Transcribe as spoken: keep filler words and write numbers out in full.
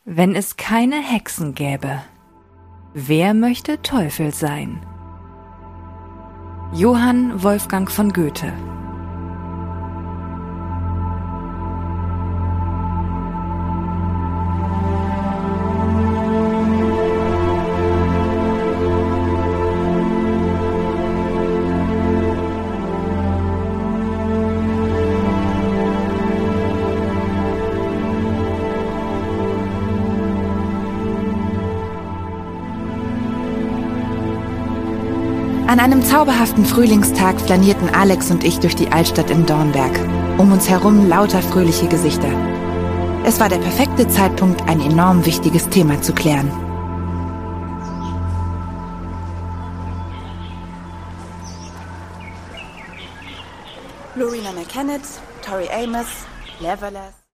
Wenn es keine Hexen gäbe, wer möchte Teufel sein? Johann Wolfgang von Goethe. An einem zauberhaften Frühlingstag flanierten Alex und ich durch die Altstadt in Dornberg. Um uns herum lauter fröhliche Gesichter. Es war der perfekte Zeitpunkt, ein enorm wichtiges Thema zu klären. Lorena McKennitt, Tori Amos, Leverless.